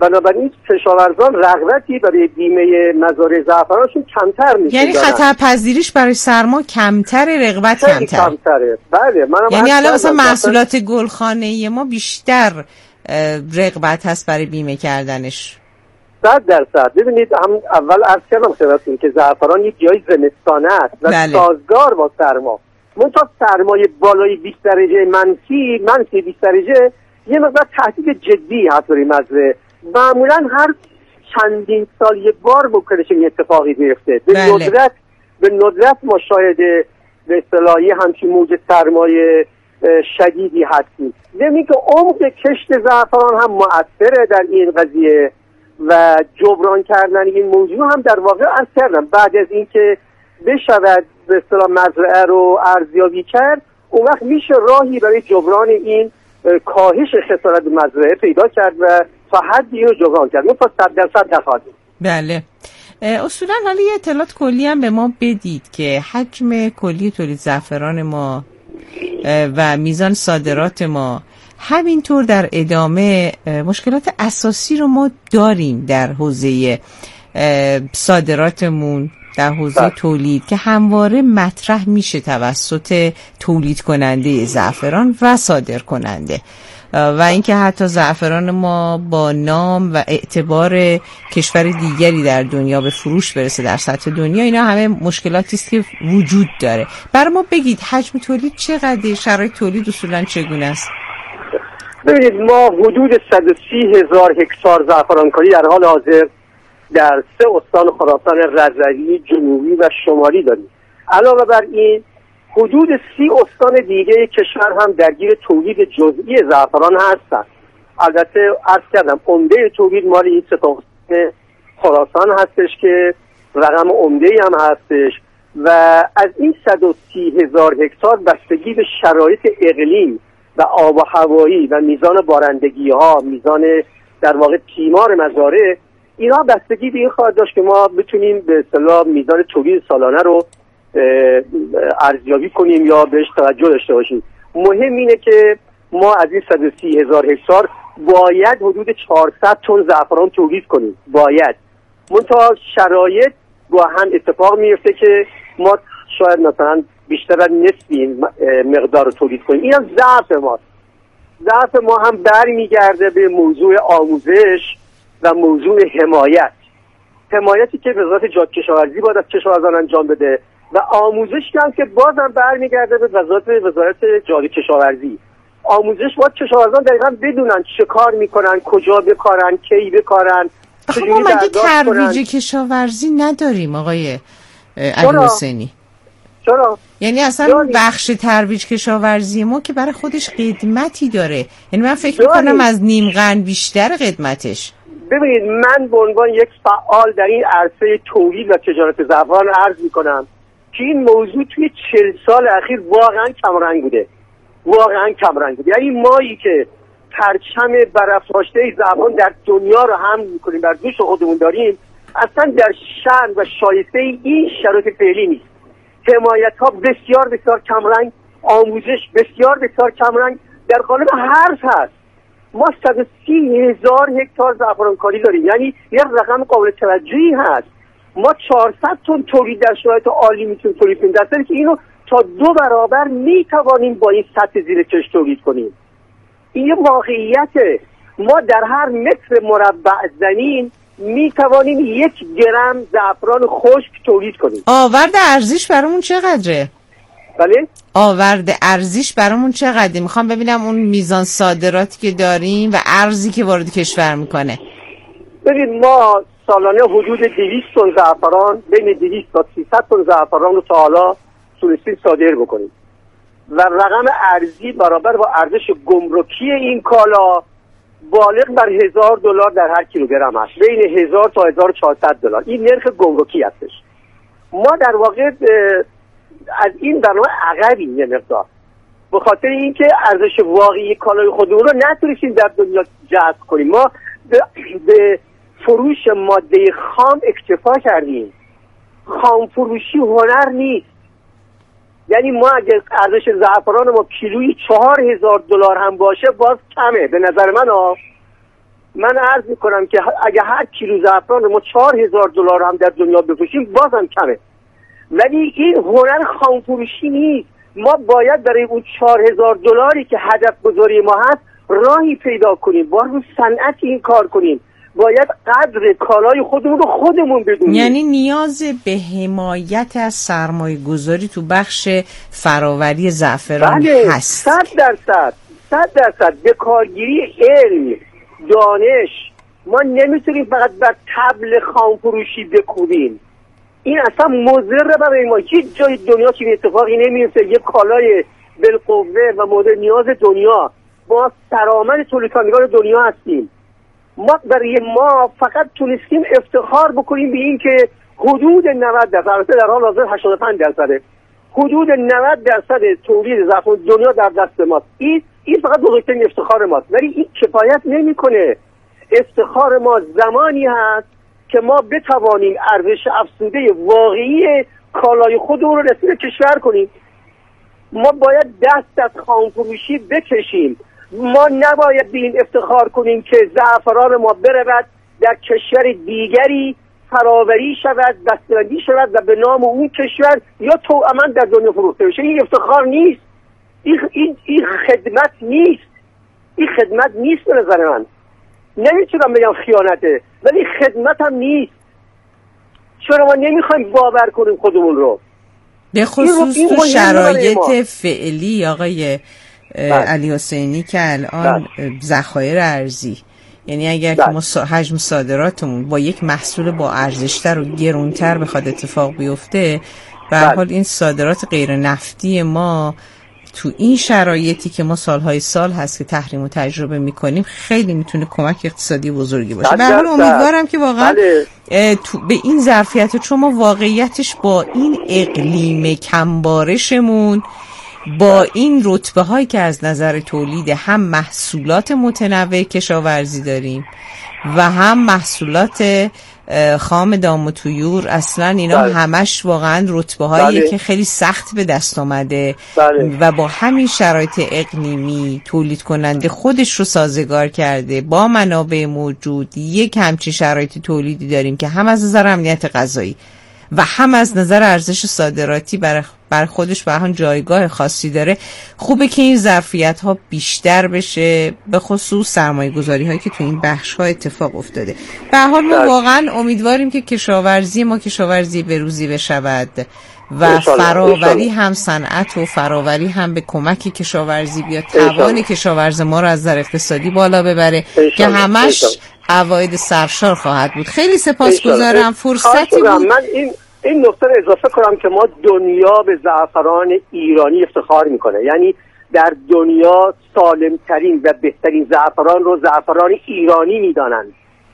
بنابراین کشاورزان رغبتی برای بیمه مزارع زعفرانشون کمتر میشه. یعنی خطرپذیریش برای سرما کمتره، رغبت کمتره. بله. یعنی الان مثلا محصولات گلخانه‌ای ما بیشتر رغبت هست برای بیمه کردنش. 100%. ببینید هم اول عرض کردم خدمتتون که زعفران یک جای زمستانه است و بله. سازگار با سرما. منتها سرمای بالای 20 درجه منفی 20 درجه یه مقدار تهدید جدی هست برای مزرعه. معمولا هر چندین سال یک بار ممکنه این اتفاقی بیفته. به ندرت ما شاهد به اصطلاحی همچین موج سرمای شدیدی هستیم. یعنی که عمق کشت زعفران هم مؤثره در این قضیه و جبران کردن این موضوع هم در واقع عرض کردم بعد از اینکه بشود به اصطلاح مزرعه رو ارزیابی کرد، اون وقت میشه راهی برای جبران این کاهش خسارت مزرعه پیدا کرد و تا حدی رو جبران کرد. ما تا 100% نخواهیم. بله. اصولا حالا یه اطلاعات کلی هم به ما بدید که حجم کلی تولید زعفران ما و میزان صادرات ما، همینطور در ادامه مشکلات اساسی رو ما داریم در حوزه صادراتمون، در حوزه تولید که همواره مطرح میشه توسط تولید کننده زعفران و صادر کننده، و اینکه حتی زعفران ما با نام و اعتبار کشور دیگری در دنیا به فروش برسه در سطح دنیا، اینا همه مشکلاتی است که وجود داره. برای ما بگید حجم تولید چقدره، شرایط تولید اصولا چگونه است؟ ببینید ما حدود 130,000 هکتار زعفرانکاری در حال حاضر در 3 استان خراسان رضوی، جنوبی و شمالی داریم. علاوه بر این حدود 30 استان دیگه کشور هم درگیر تولید جزئی زعفران هستند. البته عرض کردم عمده تولید مال این 3 استان خراسان هستش که رقم عمده‌ای هم هستش و از این 130,000 هکتار بستگی به شرایط اقلیم و آب و هوایی و میزان بارندگی ها، میزان در واقع تیمار مزارع، اینا بستگی به این خواهد داشت که ما بتونیم به اصطلاح میزان تولید سالانه رو ارزیابی کنیم یا بهش توجه داشته باشیم. مهم اینه که ما از این 130,000 هکتار باید حدود 400 تن زعفران تولید کنیم. باید. منتها شرایط با هم اتفاق میفته که ما شاید مثلا بیشتر از نصف این مقدار رو تولید کنیم. این هم ضعف ماست. ضعف ما هم برمیگرده به موضوع آموزش و موضوع حمایتی که وزارت جهاد کشاورزی باید از کشاورزان انجام بده و آموزش هم که بازم برمیگرده به وزارت جهاد کشاورزی. آموزش باید کشاورزان دقیقاً بدونن چه کار میکنن، کجا بکارن، کی بکارن. خب ما مگه ترویج کشاورزی نداریم آقای علیحسینی؟ چرا؟ یعنی اصلا بخش ترویج کشاورزی ما که برای خودش قدمتی داره. یعنی من فکر میکنم از نیم قرن بیشتر قدمتش. ببینید من به عنوان یک فعال در این عرصه تولید و تجارت زعفران عرض میکنم که این موضوع توی 40 سال اخیر واقعا کمرنگ بوده. یعنی مایی که پرچم برافراشته زعفران در دنیا رو هم میکنیم، بر دوش خودمون داریم، اصلا در شأن و شایسته این شرایط فعلی نیست. حمایت ها بسیار بسیار کمرنگ، آموزش بسیار بسیار کمرنگ، در قالب حرف هست. ما 130,000 هکتار زعفرانکاری داریم، یعنی یه رقم قابل توجهی هست. ما 400 تن تولید در شرایط عالی میتونیم تولید کنیم، در حالی که اینو تا 2 برابر میتوانیم با این سطح زیر کشت تولید کنیم. این یه واقعیته. ما در هر متر مربع زمین میتوانیم 1 گرم زعفران خشک تولید کنیم. آورد ارزش برامون چقدره؟ بله؟ آورد ارزش برامون چقدره؟ میخوام ببینم اون میزان صادراتی که داریم و ارزی که وارد کشور میکنه. ببین ما سالانه حدود 200 تن زعفران، بین 200 تا 300 تن زعفران رو تا حالا تونستیم صادر بکنیم و رقم ارزی برابر با ارزش گمرکی این کالا بالغ بر $1,000 در هر کیلوگرم هست. بین 1000 تا $1,400 این نرخ گمرکی هستش. ما در واقع از این برنامه عقبیم یه مقدار، به خاطر اینکه ارزش واقعی کالای خودمون رو نتونستیم در دنیا جذب کنیم. ما به فروش ماده خام اکتفا کردیم. خام فروشی هنر نیست. یعنی ما اگه ارزش زعفران ما کیلویی $4,000 هم باشه باز کمه به نظر من. من عرض میکنم که اگه هر کیلو زعفران ما $4,000 هم در دنیا بفروشیم بازم کمه، ولی این هنر خامفروشی نیست. ما باید برای اون $4,000 که هدف گذاری ما هست راهی پیدا کنیم، با رو صنعت این کار کنیم، باید قدر کالای خودمون رو خودمون بدونیم. یعنی نیاز به حمایت از سرمایه گذاری تو بخش فراوری زعفران هست. 100% به کارگیری علم دانش. ما نمیتونیم فقط بر طبل خامفروشی بکوبیم، این اصلا مضر برای ما. هیچ جای دنیا چنین اتفاقی نمیفته. یک کالای بالقوه و مورد نیاز دنیا، ما سرآمد تولیدکنندگان دنیا هستیم. ما فقط تونستیم افتخار بکنیم به این که حدود 90%، البته در حال حاضر 85%، حدود 90% تولید زعفران دنیا در دست ماست. این فقط بزرگترین افتخار ماست، ولی این کفایت نمیکنه. افتخار ما زمانی هست که ما بتوانیم ارزش افزوده واقعی کالای خودمون رو رسید کشور کنیم. ما باید دست از خامفروشی بکشیم. ما نباید به این افتخار کنیم که زعفران ما برود در کشور دیگری فراوری شود، دستبندی شود و به نام اون کشور یا توأماً در دنیا فروخته بشه. این افتخار نیست، این خدمت نیست، این خدمت نیست. به نظر من نمیتونم بگم خیانته، ولی خدمت هم نیست. چرا ما نمیخوایم باور کنیم خودمون رو؟ به خصوص تو شرایط فعلی آقای علی حسینی که الان ذخایر ارزی، یعنی اگر که ما حجم صادراتمون با یک محصول با ارزشتر و گرونتر بخواد اتفاق بیفته، به هر حال این صادرات غیر نفتی ما تو این شرایطی که ما سالهای سال هست که تحریم و تجربه میکنیم خیلی میتونه کمک اقتصادی بزرگی باشه. به هر حال امیدوارم که واقعا به این ظرفیت، چون ما واقعیتش با این اقلیم کمبارشمون، با این رتبه هایی که از نظر تولید هم محصولات متنوع کشاورزی داریم و هم محصولات خام دام و طیور، اصلا اینا همش واقعا رتبه هایی که خیلی سخت به دست آمده و با همین شرایط اقلیمی تولید کننده خودش رو سازگار کرده با منابع موجود. یک همچین شرایط تولیدی داریم که هم از نظر امنیت غذایی و هم از نظر ارزش صادراتی بر خودش به هم جایگاه خاصی داره. خوبه که این ظرفیت ها بیشتر بشه، به خصوص سرمایه گذاری هایی که تو این بخش ها اتفاق افتاده. به هر حال ما واقعا امیدواریم که کشاورزی ما کشاورزی بروزی بشود و فراوری هم صنعت و فراوری هم به کمک کشاورزی بیاد، توان کشاورز ما رو از نظر اقتصادی بالا ببره که همش عواید سرشار خواهد بود. خیلی سپاسگزارم. فرصتی بود من این نکته رو اضافه کنم که ما دنیا به زعفران ایرانی افتخار میکنه، یعنی در دنیا سالمترین و بهترین زعفران رو زعفران ایرانی میدانن.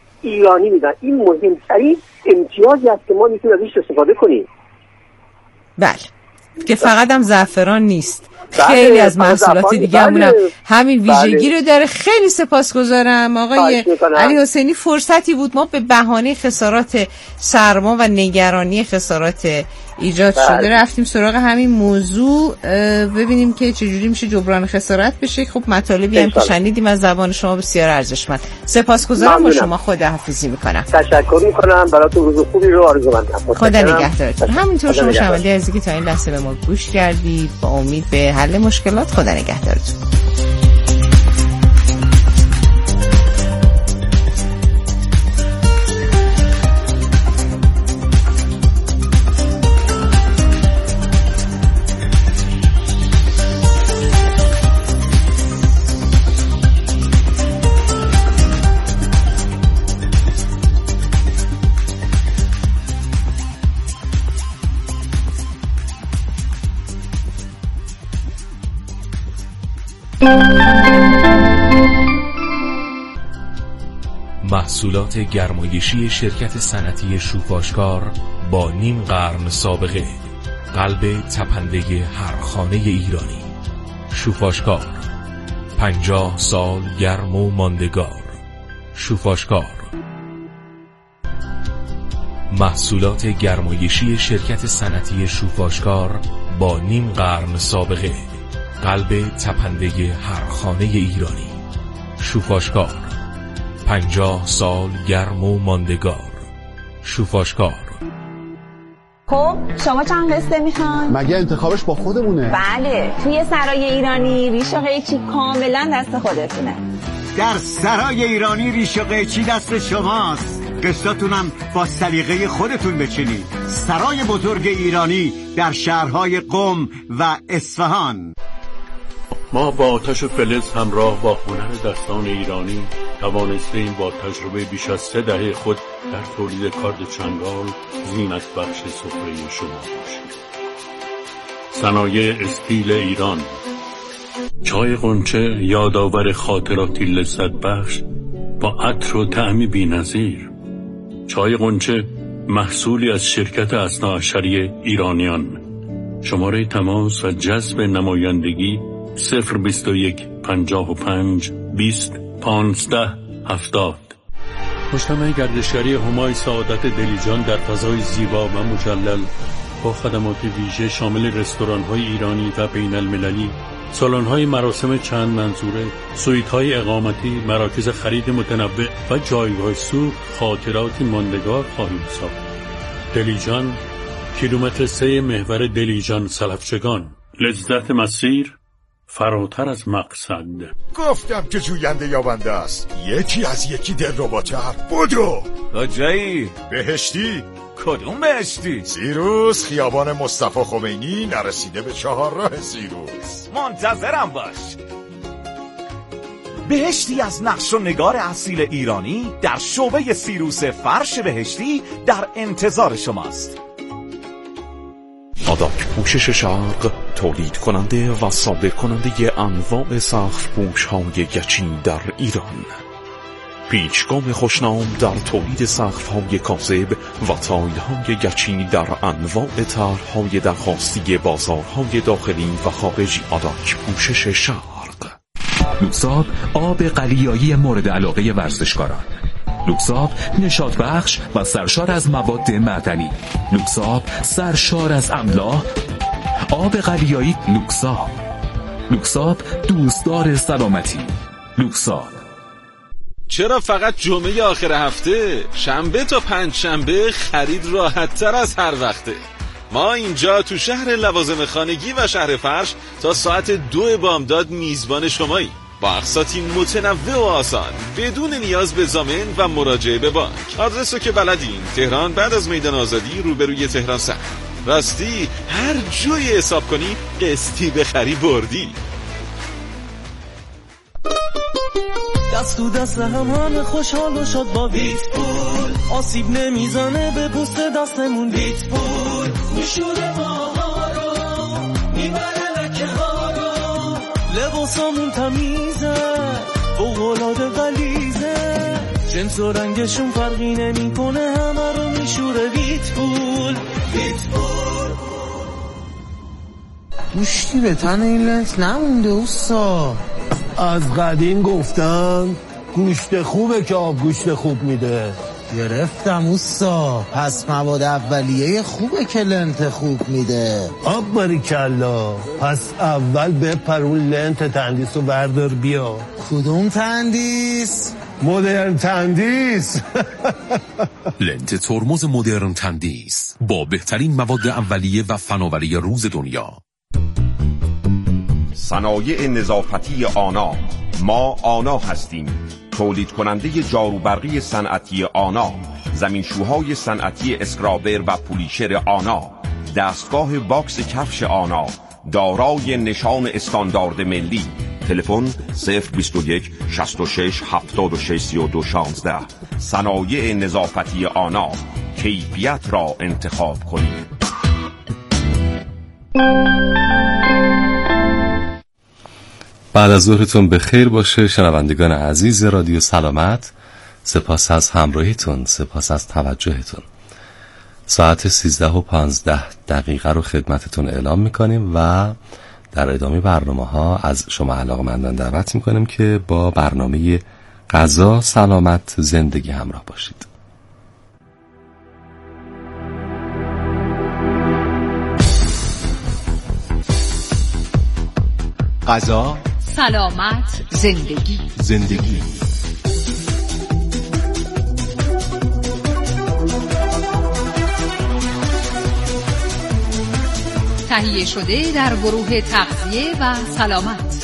این مهمترین امتیازی است که ما میتونیم ازش استفاده کنیم. بله، که فقط هم زعفران نیست، خیلی از محصولات دیگه همین ویژگی رو داره. خیلی سپاسگزارم آقای علی حسینی. فرصتی بود ما به بهانه خسارات سرما و نگرانی خسارات ایجاد شده رفتیم سراغ همین موضوع، ببینیم که چجوری میشه جبران خسارت بشه. خب مطالبی هم که شنیدیم از زبان شما بسیار ارزشمند. سپاسگزارم، با شما خداحافظی میکنم. تشکر میکنم، براتون روز خوبی رو آرزو میکنم. خدا نگهدارتون. همینطور شما شنونده عزیزی که تا این لحظه به ما گوش کردید، با امید به حل مشکلات. خدا نگهدارتون. محصولات گرمایشی شرکت صنعتی شوفاشکار با نیم قرن سابقه، قلب تپنده هر خانه ایرانی. شوفاشکار، 50 سال گرم و ماندگار. شوفاشکار. محصولات گرمایشی شرکت صنعتی شوفاشکار با نیم قرن سابقه، قلب تپنده هر خانه ایرانی. شوفاشکار، 50 سال گرم و ماندگار. شوفاشکار. خب شما چند قسطه میخوان؟ مگه انتخابش با خودمونه؟ بله، توی سرای ایرانی ریش و قیچی کاملا دست خودتونه. در سرای ایرانی ریش و قیچی دست شماست. قسطاتونم با سلیقه خودتون بچینید. سرای بزرگ ایرانی در شهرهای قم و اصفهان. ما با آتش و فلز همراه با هنر دستان ایرانی توانستیم با تجربه بیش از 3 دهه خود در تولید کارد چنگال زینت بخش سفره شما باشیم. صنایع استیل ایران. چای غنچه یادآور خاطراتی لذت بخش با عطر و طعمی بی‌نظیر. چای غنچه محصولی از شرکت اثناعشری ایرانیان. شماره تماس و جذب نمایندگی 021 55 20 15 70. مجتمع گردشگری همای سعادت دلیجان در فضای زیبا و مجلل با خدمات ویژه شامل رستوران‌های ایرانی و بین المللی، سالن‌های مراسم چند منظوره، سویت‌های اقامتی، مراکز خرید متنوع و جایگاه سوق خاطراتی ماندگار خواهیم ساخت. دلیجان، کیلومتر 3 محور دلیجان سلفچگان. لذت مسیر فراتر از مقصد. گفتم که جوینده یابنده است. یکی از یکی دلرباتر. بدو کجایی؟ بهشتی. کدوم بهشتی؟ سیروس، خیابان مصطفی خمینی، نرسیده به 4 راه سیروس. منتظرم باش. بهشتی از نقش و نگار اصیل ایرانی در شعبه سیروس فرش بهشتی در انتظار شماست. آداک پوشش شرق، تولید کننده و صادر کننده انواع سقف پوش‌های گچی در ایران. پیچگام خوشنام در تولید سقف‌های کاذب و تایل‌های گچی در انواع طرح‌های درخواستی بازارهای داخلی و خارجی. آداک پوشش شرق. لوکساب، آب قلیایی مورد علاقه ورزشکاران. لوکساب، نشاط بخش و سرشار از مواد معدنی. لوکساب، سرشار از املاح. آب قلیایی لوکساب. لوکساب، دوستدار سلامتی. لوکساب. چرا فقط جمعه آخر هفته؟ شنبه تا پنجشنبه خرید راحت تر از هر وقته. ما اینجا تو شهر لوازم خانگی و شهر فرش تا ساعت 2 بامداد میزبان شماییم، با اقساطی متنوع و آسان بدون نیاز به ضامن و مراجعه به بانک. آدرسو که بلدین، تهران بعد از میدان آزادی روبروی تهران سر. راستی هر جوی حساب کنی قسطی بخری بردی. دست تو دست همه خوشحال و شاد با ویتپول. آسیب نمیزنه به پوست دستمون. ویتپول میشوره ماها رو، میبره لکه ها رو. لباسامون تمیزه، فوق‌العاده غلیظه. جنس و رنگشون فرقی نمیکنه، همه رو میشوره ویتپول. ویتپول. گوشتی به تن این لنز نمونده اوستا. از قدیم گفتن گوشت خوبه که آب گوشت خوب میده. گرفتم اوستا. پس مواد اولیه خوبه که لنت خوب میده. آب باریکلا. پس اول بپر اون لنت تندیس رو بردار بیا. کدوم تندیس؟ مدرن تندیس. لنت ترمز مدرن تندیس با بهترین مواد اولیه و فناوری روز دنیا. صنایع نظافتی آنا. ما آنا هستیم، تولید کننده جاروبرقی صنعتی آنا، زمینشوهای صنعتی اسکرابر و پولیشر آنا، دستگاه باکس کفش آنا دارای نشان استاندارد ملی. تلفن 021 66 76 32 16. صنایع نظافتی آنا، کیفیت را انتخاب کنید. بعد از ظهرتون به خیر باشه شنوندگان عزیز رادیو سلامت. سپاس از همراهیتون، سپاس از توجهتون. ساعت 13:15 رو خدمتتون اعلام میکنیم و در ادامه برنامه ها از شما علاقه‌مندان دعوت میکنیم که با برنامه غذا سلامت زندگی همراه باشید. غذا سلامت زندگی. تهیه شده در گروه تغذیه و سلامت.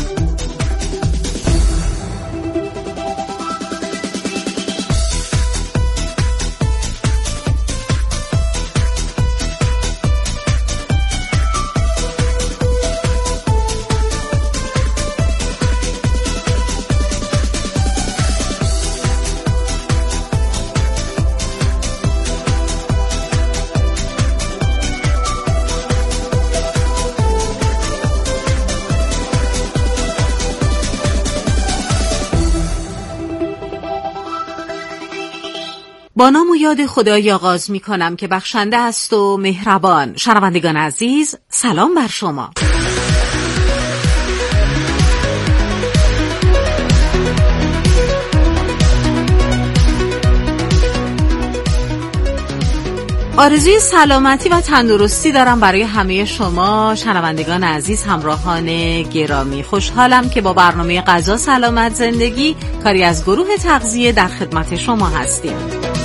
با نام و یاد خدای آغاز می کنم که بخشنده است و مهربان. شنوندگان عزیز، سلام بر شما. آرزوی سلامتی و تندرستی دارم برای همه شما شنوندگان عزیز، همراهان گرامی. خوشحالم که با برنامه غذا سلامت زندگی کاری از گروه تغذیه در خدمت شما هستیم.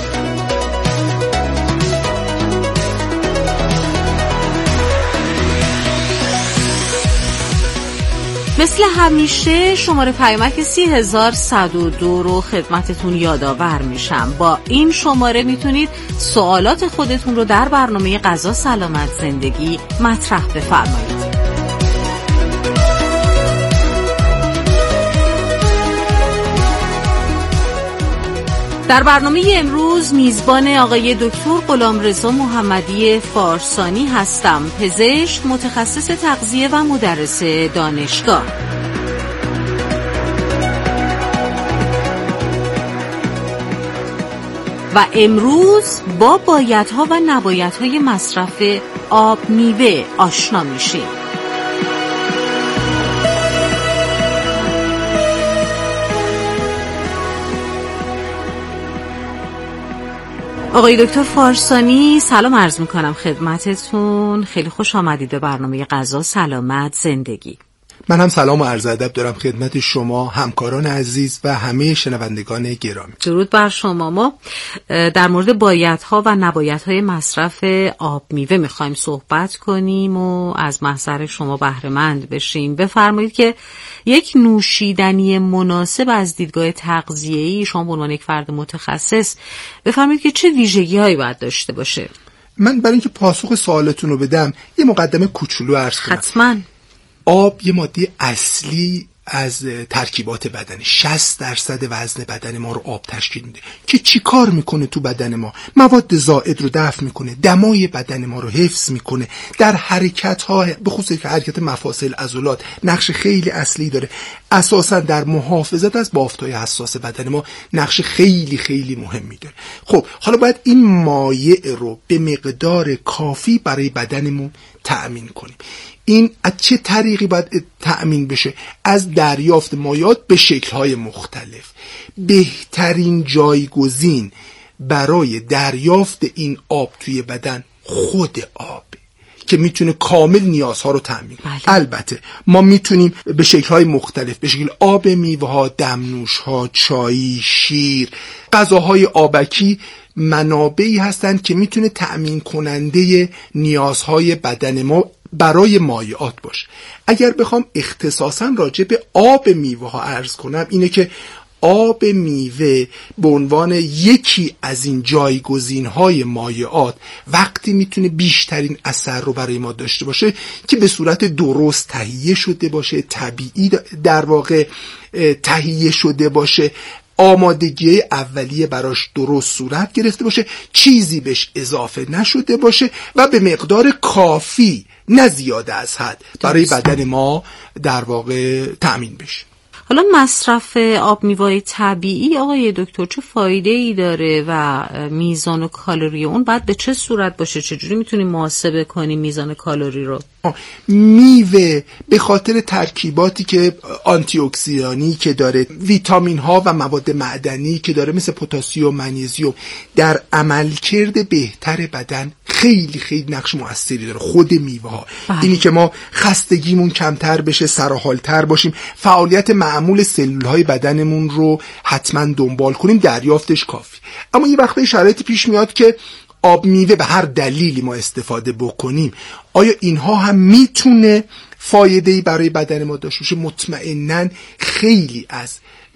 مثل همیشه شماره پیامک 30102 رو خدمتتون یادآور میشم. با این شماره میتونید سوالات خودتون رو در برنامه غذا سلامت زندگی مطرح بفرمایید. در برنامه امروز میزبان آقای دکتر غلامرضا محمدی فارسانی هستم، پزشک، متخصص تغذیه و مدرس دانشگاه. و امروز با بایدها و نبایدهای مصرف آب میوه آشنا میشیم. آقای دکتر فارسانی، سلام عرض میکنم خدمتتون. خیلی خوش آمدید به برنامه غذا سلامت زندگی. من هم سلام و عرض ادب دارم خدمت شما همکاران عزیز و همه شنوندگان گرامی. درود بر شما. ما در مورد بایدها و نبایدهای مصرف آب میوه میخوایم صحبت کنیم و از محضر شما بهره مند بشیم. بفرمایید که یک نوشیدنی مناسب از دیدگاه تغذیه‌ای، شما به عنوان یک فرد متخصص بفرمایید که چه ویژگی‌هایی باید داشته باشه؟ من برای اینکه پاسخ سوالتون رو بدم یه مقدمه کوچولو عرض کنم. حتماً. آب یه ماده اصلی از ترکیبات بدن، 60% وزن بدن ما رو آب تشکیل میده که چی کار میکنه تو بدن ما؟ مواد زائد رو دفع میکنه، دمای بدن ما رو حفظ میکنه، در حرکت ها به خصوص حرکت مفاصل عضلات نقش خیلی اصلی داره، اساسا در محافظت از بافت‌های حساس بدن ما نقش خیلی خیلی مهمی داره. خب حالا باید این مایع رو به مقدار کافی برای بدنمون تأمین کنیم. این از چه طریقی باید تأمین بشه؟ از دریافت مایعات به شکل‌های مختلف. بهترین جایگزین برای دریافت این آب توی بدن خود آب که میتونه کامل نیازها رو تأمین کنه. البته ما میتونیم به شکل‌های مختلف، به شکل آب میوه‌ها، دمنوش‌ها، چای، شیر، غذاهای آبکی منابعی هستند که میتونه تأمین کننده نیازهای بدن ما برای مایعات باشه. اگر بخوام اختصاصا راجع به آب میوه ها عرض کنم اینه که آب میوه به عنوان یکی از این جایگزین های مایعات وقتی میتونه بیشترین اثر رو برای ما داشته باشه که به صورت درست تهیه شده باشه، طبیعی در واقع تهیه شده باشه، آمادگی اولیه براش درست صورت گرفته باشه، چیزی بهش اضافه نشده باشه و به مقدار کافی نه زیاده از حد برای بدن ما در واقع تأمین بشه. حالا مصرف آب میوه طبیعی آقای دکتر چه فایده‌ای داره و میزان و کالری اون باید به چه صورت باشه؟ چجوری میتونیم محاسبه کنیم میزان کالری رو؟ میوه به خاطر ترکیباتی که آنتی اکسیدانی که داره، ویتامین ها و مواد معدنی که داره مثل پتاسیم، منیزیم، در عملکرد بهتر بدن خیلی خیلی نقش موثری داره. خود میوه ها اینی که ما خستگیمون کمتر بشه، سرحالتر باشیم، فعالیت معمول سلول های بدنمون رو حتما دنبال کنیم، دریافتش کافی. اما یه وقتی شرایطی پیش میاد که آب میوه به هر دلیلی ما استفاده بکنیم، آیا اینها هم میتونه فایده‌ای برای بدن ما داشته باشه؟ مطمئناً خیلی از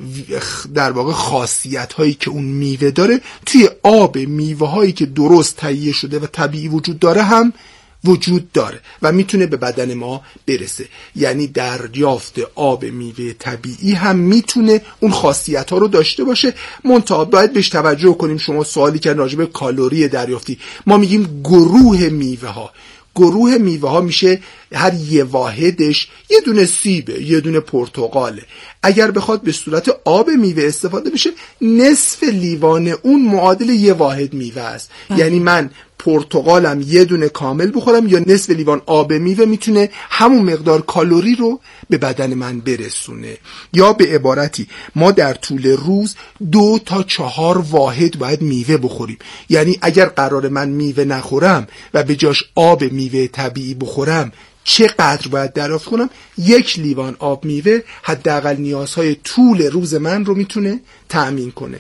در واقع خاصیت هایی که اون میوه داره توی آب میوه هایی که درست تهیه شده و طبیعی وجود داره هم وجود داره و میتونه به بدن ما برسه. یعنی دریافت آب میوه طبیعی هم میتونه اون خاصیت ها رو داشته باشه. منتها باید بهش توجه کنیم. شما سوالی که راجع به کالری دریافتی، ما میگیم گروه میوه ها. گروه میوه ها میشه هر یه واحدش یه دونه سیبه، یه دونه پرتقاله. اگر بخواد به صورت آب میوه استفاده بشه، نصف لیوان اون معادل یه واحد میوه است. یعنی من پرتقالم یه دونه کامل بخورم یا نصف لیوان آب میوه میتونه همون مقدار کالری رو به بدن من برسونه. یا به عبارتی ما در طول روز 2 تا 4 واحد باید میوه بخوریم. یعنی اگر قرار من میوه نخورم و به جاش آب میوه طبیعی بخورم، چقدر باید دریافت کنم؟ 1 لیوان آب میوه حداقل نیازهای طول روز من رو میتونه تأمین کنه.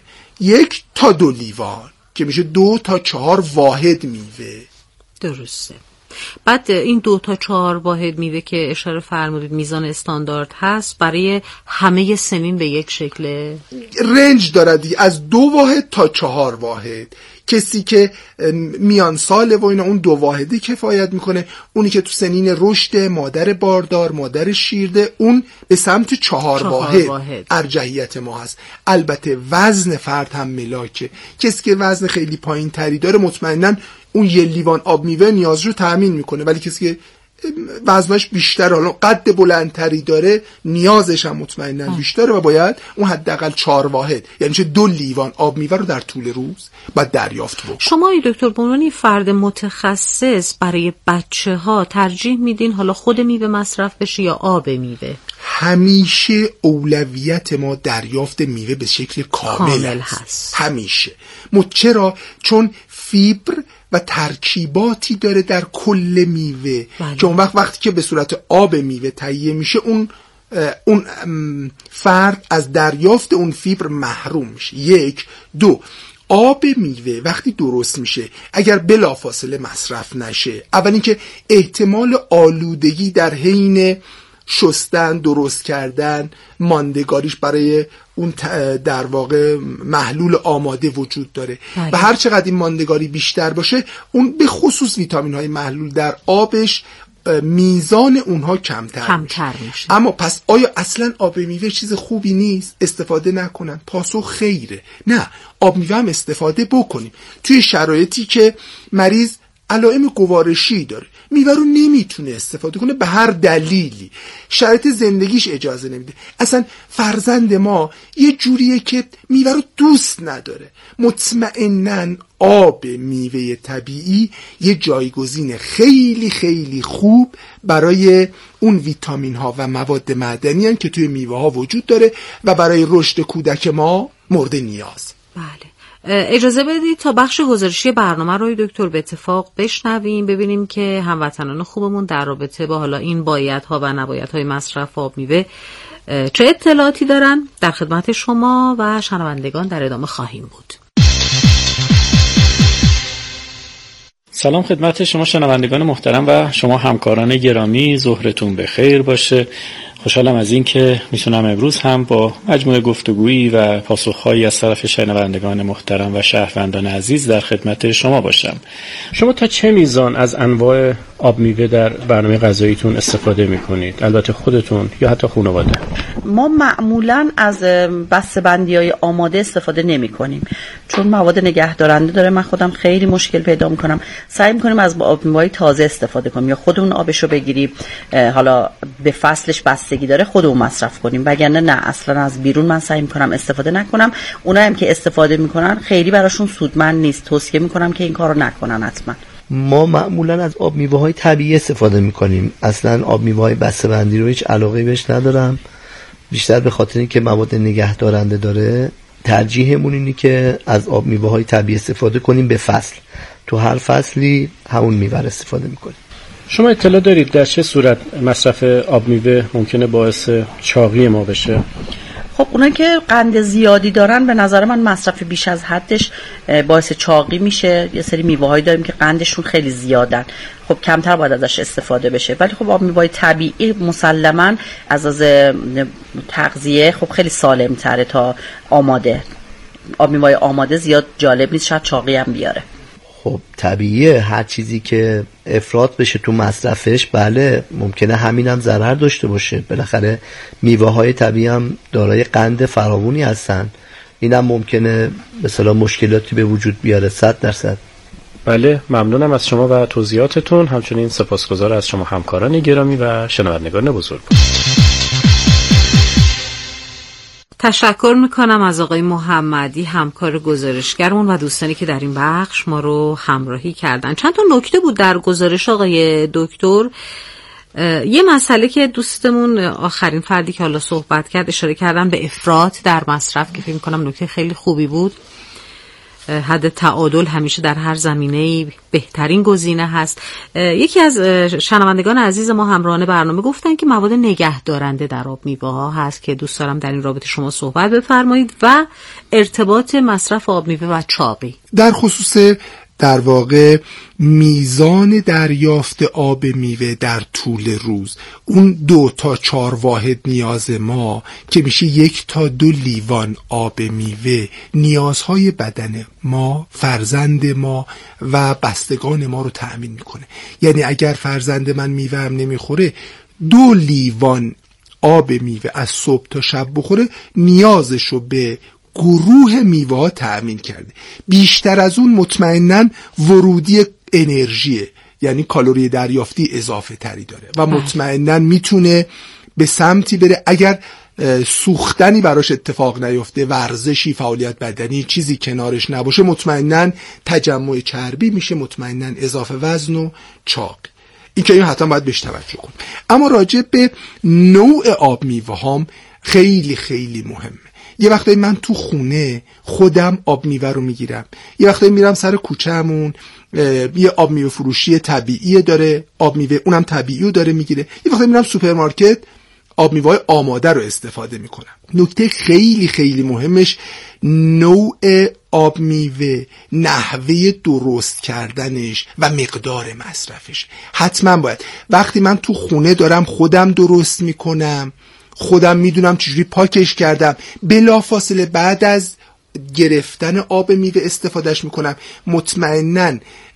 1 تا 2 لیوان که میشه 2 تا 4 واحد میوه. درسته. بعد این 2 تا 4 واحد میوه که اشاره فرمودید میزان استاندارد هست برای همه سنین به یک شکل رنج داره از 2 واحد تا 4 واحد. کسی که میان ساله و اینا اون 2 واحدی کفایت میکنه. اونی که تو سنین رشد، مادر باردار، مادر شیرده، اون به سمت 4 واحد ارجحیت ما هست. البته وزن فرد هم ملاکه. کسی که وزن خیلی پایین تری داره مطمئناً اون 1 لیوان آب میوه نیاز رو تأمین میکنه، ولی کسی که وزنش بیشتر، حالا قد بلندتری داره، نیازش هم مطمئناً بیشتره و باید اون حداقل 4 واحد، یعنی چه 2 لیوان آب میوه رو در طول روز باید دریافت بکنه. شما دکتر بنونی فرد متخصص برای بچه‌ها ترجیح میدین حالا خود میوه مصرف بشه یا آب میوه؟ همیشه اولویت ما دریافت میوه به شکل کامل هست. همیشه. چرا؟ چون فیبر و ترکیباتی داره در کل میوه که اون وقتی که به صورت آب میوه تهیه میشه اون فرد از دریافت اون فیبر محروم میشه. 1. 2. آب میوه وقتی درست میشه اگر بلافاصله مصرف نشه، اول اینکه احتمال آلودگی در حین شستن، درست کردن، ماندگاریش برای اون در واقع محلول آماده وجود داره و هر چقدر این ماندگاری بیشتر باشه، اون به خصوص ویتامین های محلول در آبش میزان اونها کمتر میشه. اما پس آیا اصلا آب میوه چیز خوبی نیست استفاده نکنن؟ پاسخ خیره. نه، آب میوه هم استفاده بکنیم توی شرایطی که مریض علائم گوارشی داره، میوه رو نمیتونه استفاده کنه به هر دلیلی، شرایط زندگیش اجازه نمیده. اصلا فرزند ما یه جوریه که میوه رو دوست نداره. مطمئناً آب میوه طبیعی یه جایگزین خیلی خیلی خوب برای اون ویتامین ها و مواد معدنی هستند که توی میوه ها وجود داره و برای رشد کودک ما مورد نیاز. بله. اجازه بدید تا بخش گزارشی برنامه رو دکتر به اتفاق بشنویم، ببینیم که هموطنان خوبمون در رابطه با حالا این بایدها و نبایدهای مصرف آب میوه چه اطلاعاتی دارن. در خدمت شما و شنوندگان در ادامه خواهیم بود. سلام خدمت شما شنوندگان محترم و شما همکاران گرامی، ظهرتون بخیر باشه. خوشحالم از این که میتونم امروز هم با مجموعه گفتگویی و پاسخهایی از طرف شنوندگان محترم و شهروندان عزیز در خدمت شما باشم. شما تا چه میزان از انواع آب میوه در برنامه غذاییتون استفاده میکنید؟ البته خودتون یا حتی خانواده؟ ما معمولاً از بسته‌بندی‌های آماده استفاده نمی‌کنیم چون مواد نگهدارنده داره. من خودم خیلی مشکل پیدا می‌کنم. سعی می‌کنیم از آب میوه‌های تازه استفاده کنیم یا خودمون آبشو بگیریم، حالا به فصلش بستگی داره خودمون مصرف کنیم، وگرنه نه، اصلا از بیرون من سعی می‌کنم استفاده نکنم. اونایی هم که استفاده می‌کنن خیلی براشون سودمند نیست، توصیه می‌کنم که این کارو نکنن حتما. ما معمولا از آب میوه‌های طبیعی استفاده می‌کنیم. اصلا آب میوه‌های بسته‌بندی رو هیچ علاقه‌ای بهش ندارم، بیشتر به خاطر اینکه مواد نگهدارنده داره. ترجیحمون اینه که از آب میوه‌های طبیعی استفاده کنیم به فصل، تو هر فصلی همون میوه استفاده می‌کنیم. شما اطلاع دارید در چه صورت مصرف آب میوه ممکنه باعث چاقی ما بشه؟ خب اونایی که قند زیادی دارن به نظر من مصرف بیش از حدش باعث چاقی میشه. یه سری میوه‌هایی داریم که قندشون خیلی زیادن، خب کمتر باید ازش استفاده بشه. ولی خب آب میوه‌های طبیعی مسلماً از تغذیه خب خیلی سالم‌تره تا آماده. آب میوه‌های آماده زیاد جالب نیست، شاید چاقی هم بیاره. خب طبیعیه هر چیزی که افراط بشه تو مصرفش بله ممکنه همینم ضرر داشته باشه. بالاخره میوه های طبیعی هم دارای قند فراوانی هستن، اینم ممکنه مثلا مشکلاتی به وجود بیاره 100%. بله ممنونم از شما و توضیحاتتون، همچنین سپاسگزار از شما همکاران گرامی و شنوندگان بزرگ. تشکر میکنم از آقای محمدی همکار گزارشگرمون و دوستانی که در این بخش ما رو همراهی کردن. چند تا نکته بود در گزارش آقای دکتر. یه مسئله که دوستمون آخرین فردی که حالا صحبت کرد اشاره کردن به افراط در مصرف که فکر میکنم نکته خیلی خوبی بود. حد تعادل همیشه در هر زمینه‌ای بهترین گزینه هست. یکی از شنوندگان عزیز ما همراهان برنامه گفتن که مواد نگهدارنده در آب میوه‌ها هست که دوست دارم در این رابطه شما صحبت بفرمایید و ارتباط مصرف آب میوه و چاقی در خصوص در واقع میزان دریافت آب میوه در طول روز. اون 2 تا 4 واحد نیاز ما که میشه 1 تا 2 لیوان آب میوه نیازهای بدن ما، فرزند ما و بستگان ما رو تأمین میکنه. یعنی اگر فرزند من میوه هم نمیخوره 2 لیوان آب میوه از صبح تا شب بخوره نیازشو به گروه میوه ها تأمین کرده. بیشتر از اون مطمئناً ورودی انرژیه، یعنی کالری دریافتی اضافه تری داره و مطمئناً میتونه به سمتی بره اگر سوختنی براش اتفاق نیفته، ورزشی، فعالیت بدنی چیزی کنارش نباشه، مطمئناً تجمع چربی میشه، مطمئناً اضافه وزن و چاق. این که این حتما باید بهش توجه کن. اما راجع به نوع آب میوه هام خیلی خیلی مهمه. یه وقتایی من تو خونه خودم آب میوه رو میگیرم، یه وقتایی میرم سر کوچه‌مون یه آب میوه فروشی طبیعی داره، آب میوه اونم طبیعی رو داره میگیره، یه وقتایی میرم سوپرمارکت آب میوه آماده رو استفاده میکنم. نکته خیلی خیلی مهمش نوع آب میوه، نحوه درست کردنش و مقدار مصرفش. حتما باید وقتی من تو خونه دارم خودم درست میکنم، خودم میدونم چجوری پاکش کردم، بلافاصله بعد از گرفتن آب میوه استفادهش میکنم، مطمئناً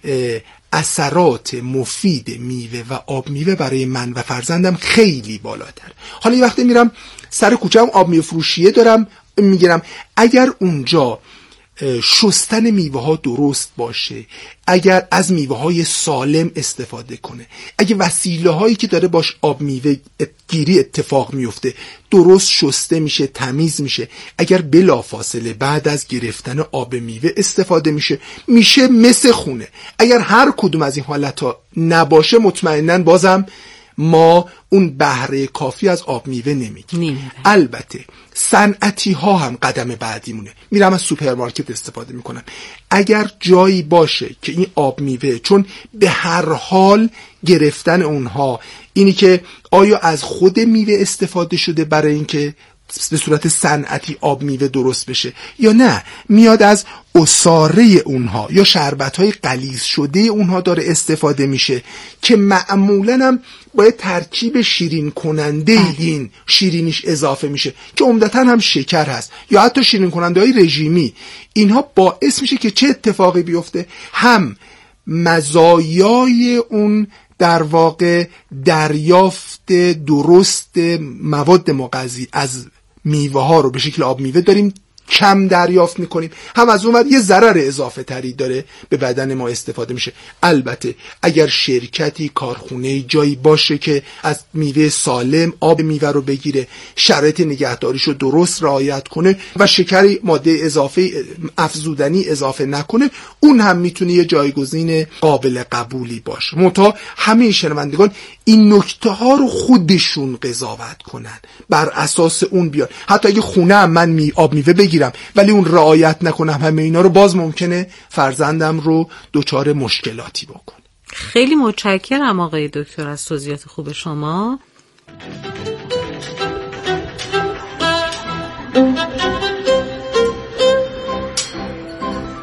اثرات مفید میوه و آب میوه برای من و فرزندم خیلی بالاتر. حالا یه وقتی میرم سر کوچه‌ام آب میوه فروشیه دارم میگیرم، اگر اونجا شستن میوه ها درست باشه، اگر از میوه های سالم استفاده کنه، اگه وسیله هایی که داره باش آب میوه گیری اتفاق میفته درست شسته میشه، تمیز میشه، اگر بلافاصله بعد از گرفتن آب میوه استفاده میشه مثل خونه. اگر هر کدوم از این حالت ها نباشه مطمئناً بازم ما اون بهره کافی از آب میوه نمیگیریم. البته صنعتی ها هم قدم بعدی مونه. میرم از سوپرمارکت استفاده میکنم. اگر جایی باشه که این آب میوه، چون به هر حال گرفتن اونها اینی که آیا از خود میوه استفاده شده برای اینکه به صورت صنعتی آب میوه درست بشه یا نه میاد از عصاره اونها یا شربت‌های غلیظ شده اونها داره استفاده میشه که معمولاً هم باید ترکیب شیرین کننده این شیرینیش اضافه میشه که عمدتاً هم شکر هست یا حتی شیرین کننده های رژیمی. اینها باعث میشه که چه اتفاقی بیفته؟ هم مزایای اون در واقع دریافت درست مواد مغذی از میوه ها رو به شکل آب میوه داریم کم دریافت میکنیم، هم از اون ور یه ضرر اضافه تری داره به بدن ما استفاده میشه. البته اگر شرکتی، کارخونه، جایی باشه که از میوه سالم آب میوه رو بگیره، شرایط نگهداریش رو درست رعایت کنه و شکری ماده اضافه افزودنی اضافه نکنه، اون هم میتونه یه جایگزین قابل قبولی باشه. منتها همه شنوندگان این نکته ها رو خودشون قضاوت کنن، بر اساس اون بیان. حتی اگه خونه هم من آب میوه بگیرم ولی اون رعایت نکنم همه اینا رو، باز ممکنه فرزندم رو دچار مشکلاتی بکنه. خیلی متشکرم آقای دکتر از توضیحات خوب شما.